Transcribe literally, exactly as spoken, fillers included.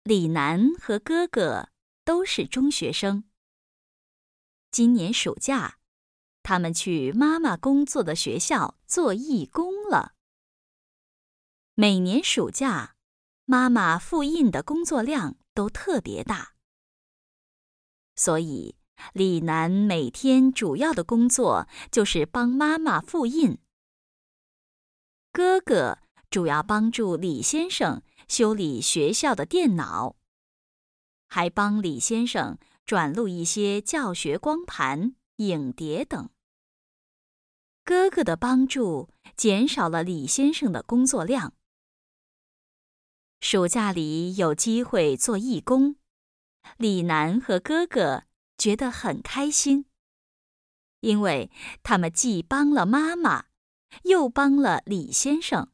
李楠和哥哥都是中学生。今年暑假，他们去妈妈工作的学校做义工了。每年暑假，妈妈复印的工作量都特别大，所以李楠每天主要的工作就是帮妈妈复印。哥哥主要帮助李先生修理学校的电脑，还帮李先生转录一些教学光盘、影碟等。哥哥的帮助减少了李先生的工作量。暑假里有机会做义工，李楠和哥哥觉得很开心，因为他们既帮了妈妈，又帮了李先生。